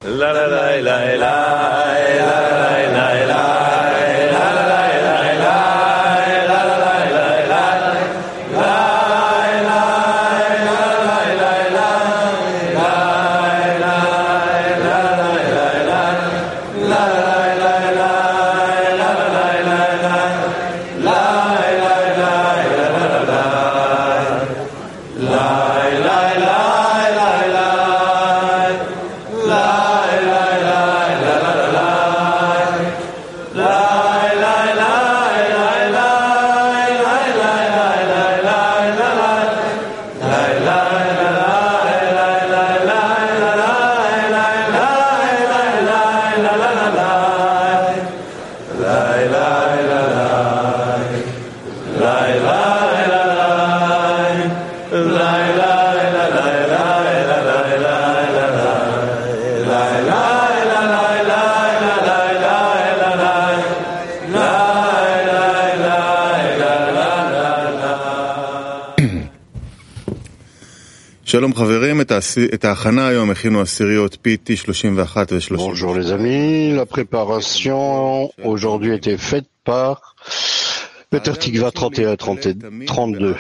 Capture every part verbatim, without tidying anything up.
Bonjour les amis, la préparation aujourd'hui était faite par Peter Tikva trente et un trente-deux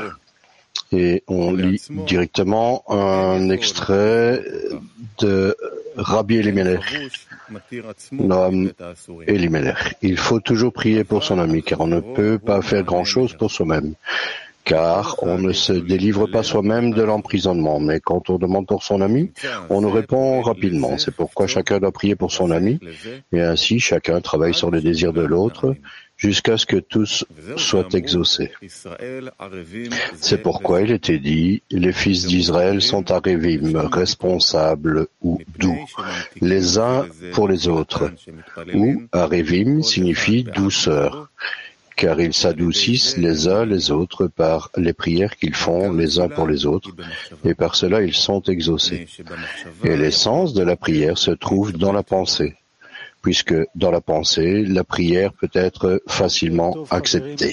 et on lit directement un extrait de Rabbi Elimelech, Noam Elimelech. Il faut toujours prier pour son ami car on ne peut pas faire grand-chose pour soi-même. Car on ne se délivre pas soi-même de l'emprisonnement, mais quand on demande pour son ami, on nous répond rapidement. C'est pourquoi chacun doit prier pour son ami, et ainsi chacun travaille sur les désirs de l'autre, jusqu'à ce que tous soient exaucés. C'est pourquoi il était dit, les fils d'Israël sont arévim, responsables ou doux, les uns pour les autres, ou arévim signifie douceur, car ils s'adoucissent les uns les autres par les prières qu'ils font les uns pour les autres, et par cela ils sont exaucés. Et l'essence de la prière se trouve dans la pensée, puisque dans la pensée, la prière peut être facilement acceptée.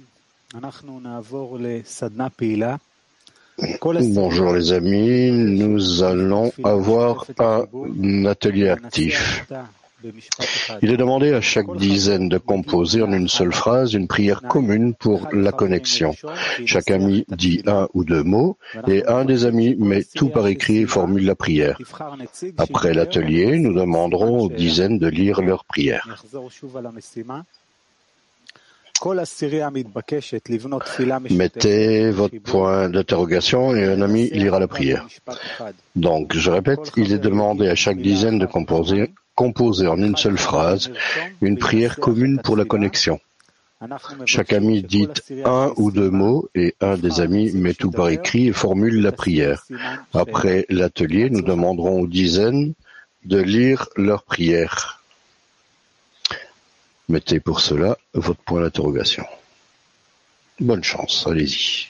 Bonjour les amis, nous allons avoir un atelier actif. Il est demandé à chaque dizaine de composer en une seule phrase une prière commune pour la connexion. Chaque ami dit un ou deux mots et un des amis met tout par écrit et formule la prière. Après l'atelier, nous demanderons aux dizaines de lire leur prière. Mettez votre point d'interrogation et un ami lira la prière. Donc, je répète, il est demandé à chaque dizaine de composer composer en une seule phrase une prière commune pour la connexion. Chaque ami dit un ou deux mots et un des amis met tout par écrit et formule la prière. Après l'atelier, nous demanderons aux dizaines de lire leur prière. Mettez pour cela votre point d'interrogation. Bonne chance, allez-y.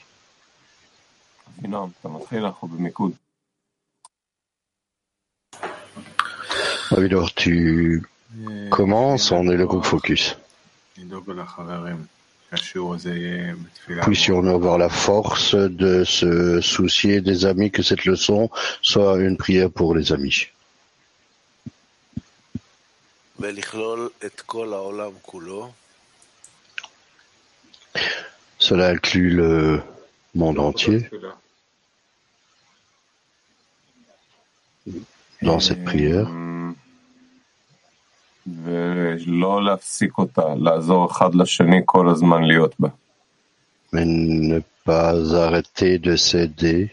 Alors, tu commences, on est le groupe Focus. Puissions-nous avoir la force de se soucier des amis, que cette leçon soit une prière pour les amis. Cela inclut le monde entier dans cette prière. Mais ne pas arrêter de s'aider.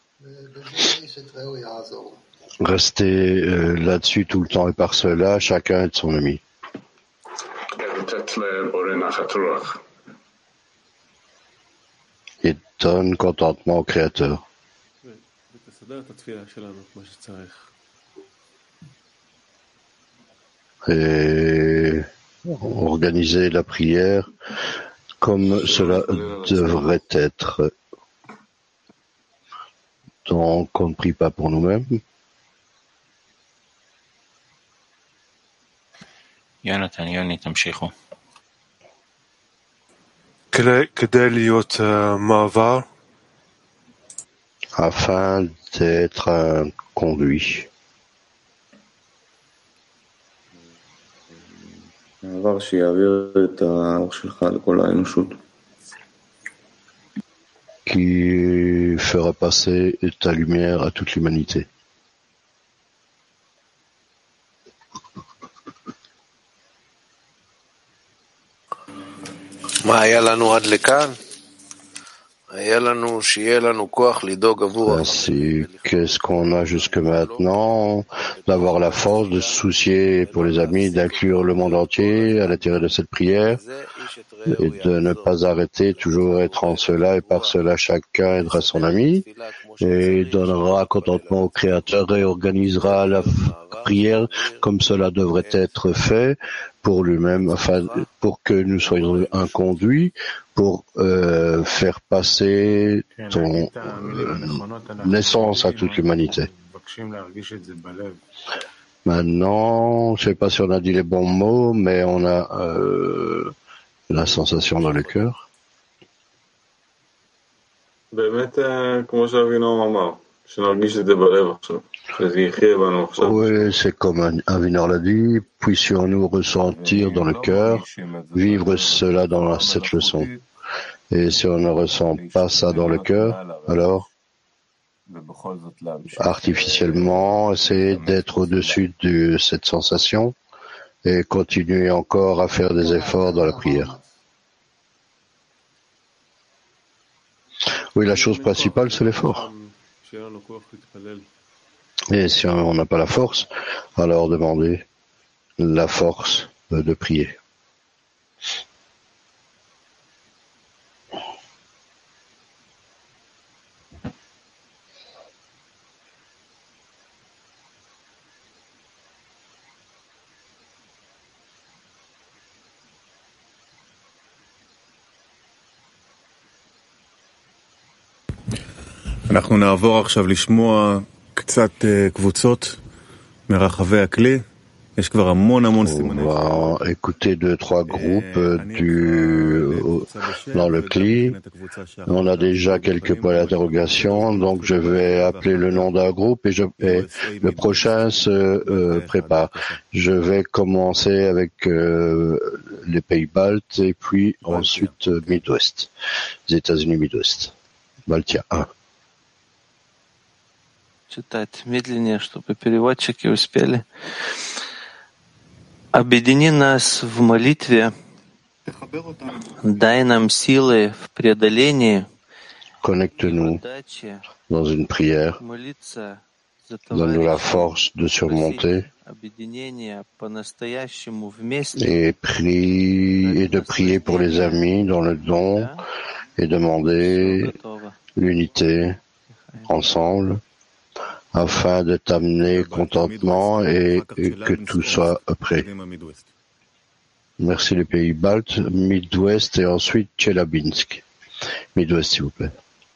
Rester euh, là-dessus tout le temps et par cela, chacun est son ami. Et donne contentement au Créateur. Et organiser la prière comme cela devrait être. Donc, on ne prie pas pour nous-mêmes. Jonathan, Yoni, תמשיכו. כדי להיות מעבר. Afin d'être un conduit. qui fera passer ta lumière à toute l'humanité. Ainsi, qu'est-ce qu'on a jusque maintenant? D'avoir la force de se soucier pour les amis, d'inclure le monde entier à l'intérieur de cette prière et de ne pas arrêter, toujours être en cela et par cela chacun aidera son ami et donnera contentement au Créateur et organisera la prière comme cela devrait être fait pour lui-même, afin pour que nous soyons un conduit pour euh, faire passer ton euh, naissance à toute l'humanité. Maintenant, je ne sais pas si on a dit les bons mots, mais on a euh, la sensation dans le cœur. Oui, c'est comme Avinor l'a dit, puissions-nous ressentir dans le cœur, vivre cela dans cette leçon. Et si on ne ressent pas ça dans le cœur, alors artificiellement, essayer d'être au-dessus de cette sensation et continuer encore à faire des efforts dans la prière. Oui, la chose principale, c'est l'effort. Et si on n'a pas la force, alors demandez la force de prier. אנחנו נעבור עכשיו לשמוע קצת קבוצות מרחבי הכלי. יש כבר המון המון סימני. On va écouter deux, trois groupes du, dans le cli. On a déjà quelques points d'interrogation, donc je vais appeler le nom d'un groupe et, je, et le prochain se euh, prépare. Je vais commencer avec euh, les pays baltes et puis ensuite euh, Midwest, les États-Unis Midwest. Baltia un. Читать медленнее, чтобы переводчики успели. Объедини нас в молитве, дай нам силы в преодолении, Connecte-nous dans une prière, donne-nous la force de surmonter et, prie, et de prier pour les amis dans le don et demander l'unité ensemble, afin de t'amener contentement et, et que tout soit prêt. Merci les pays baltes, Midwest et ensuite Tchelabinsk. Midwest, s'il vous plaît.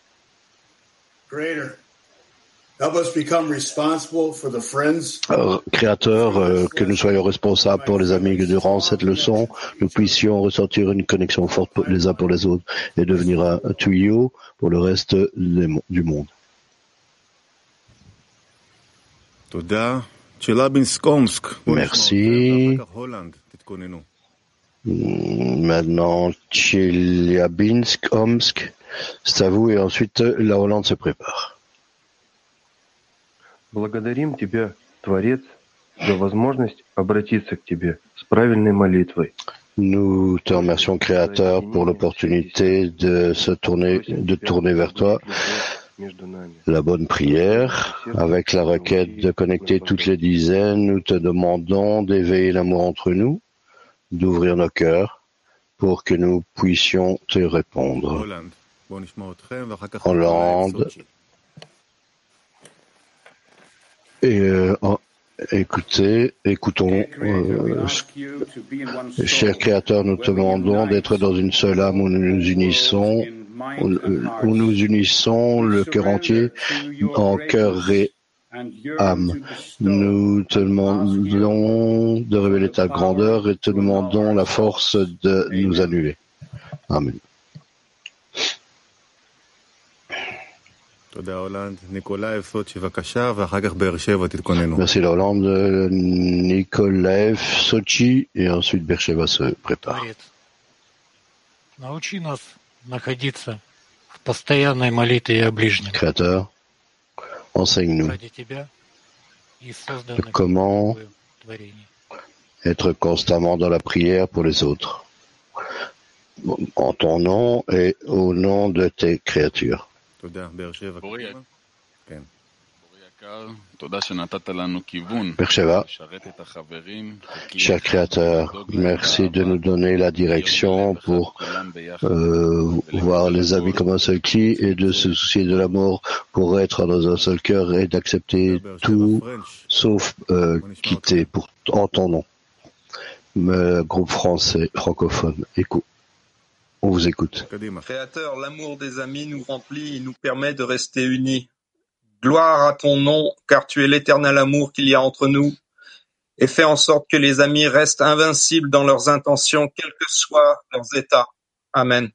Alors, Créateur, euh, que nous soyons responsables pour les amis, que durant cette leçon, nous puissions ressentir une connexion forte les uns pour les autres et devenir un, un tuyau pour le reste des, du monde. Merci. Maintenant, Tcheliabinsk, Omsk, c'est à vous et ensuite la Hollande se prépare. Благодарим тебя, Творец, за возможность обратиться к тебе с правильной молитвой. Nous te remercions, Créateur, pour l'opportunité de se tourner, de tourner vers toi. La bonne prière, avec la requête de connecter toutes les dizaines, nous te demandons d'éveiller l'amour entre nous, d'ouvrir nos cœurs pour que nous puissions te répondre. Hollande. Et euh, oh, écoutez, écoutons, euh, cher Créateur, nous te demandons d'être dans une seule âme où nous nous unissons, où, où nous unissons le cœur entier en cœur et âme. Nous te demandons de révéler ta grandeur et te demandons la force de nous annuler. Amen. Merci la Hollande, Nikolaev, Sochi, et ensuite Beersheba se prépare. Научи нас находиться в постоянной молитве о ближнем. Créateur, enseigne-nous Ради тебя и созданных comment тобою творений. être constamment dans la prière pour les autres, en ton nom et au nom de tes créatures. Beersheba, cher Créateur, merci de nous donner la direction pour euh, voir les amis comme un seul cli et de se soucier de l'amour pour être dans un seul cœur et d'accepter tout sauf euh, quitter pour, en ton nom. Le groupe français francophone, écoute. On vous écoute. Créateur, l'amour des amis nous remplit et nous permet de rester unis. Gloire à ton nom, car tu es l'éternel amour qu'il y a entre nous, et fais en sorte que les amis restent invincibles dans leurs intentions, quels que soient leurs états. Amen.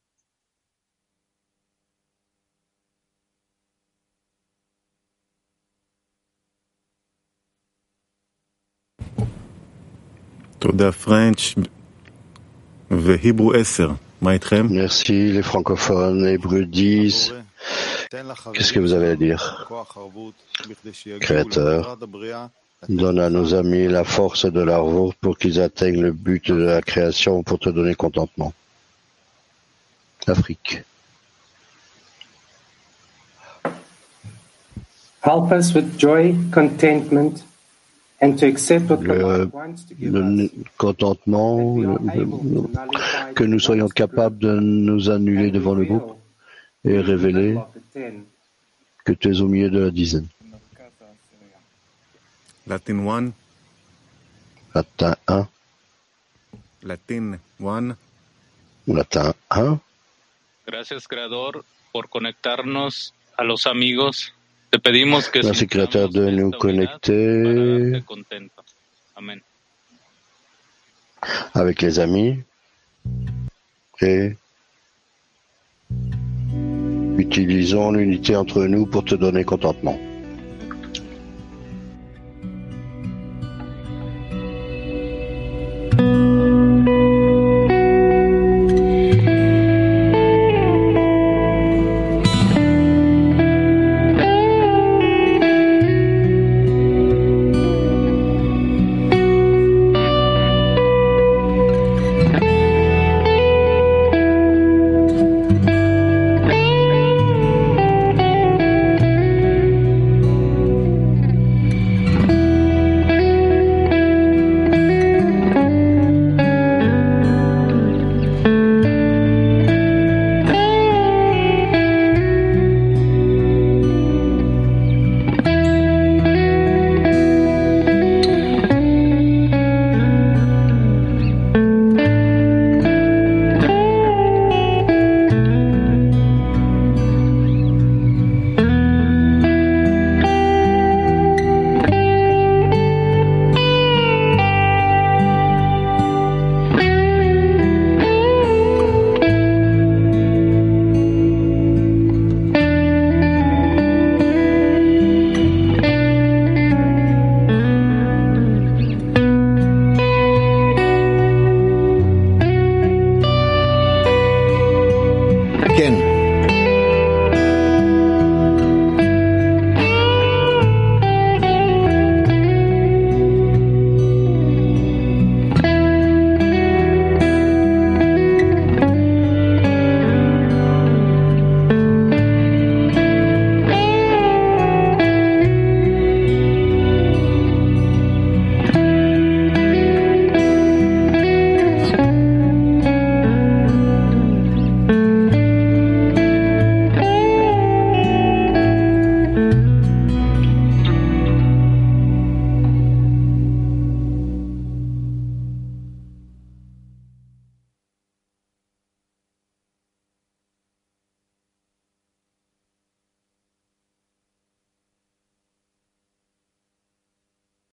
Toda French והיברו עשר. מה איתכם? Merci les francophones, Hébreux dix. Qu'est-ce que vous avez à dire? Créateur, donne à nos amis la force de leur voix pour qu'ils atteignent le but de la création pour te donner contentement. Afrique. Help us with joy, contentment, and to accept what the Lord wants to give us. Le contentement, le, le, que nous soyons capables de nous annuler devant le groupe et révéler que tu es au milieu de la dizaine. Latin one. Latin un. Latin one. Latin un. Gracias, Creador, por conectarnos a los amigos. Te pedimos que Merci, Créateur, de nous connecter Amen. Avec les amis et utilisons l'unité entre nous pour te donner contentement.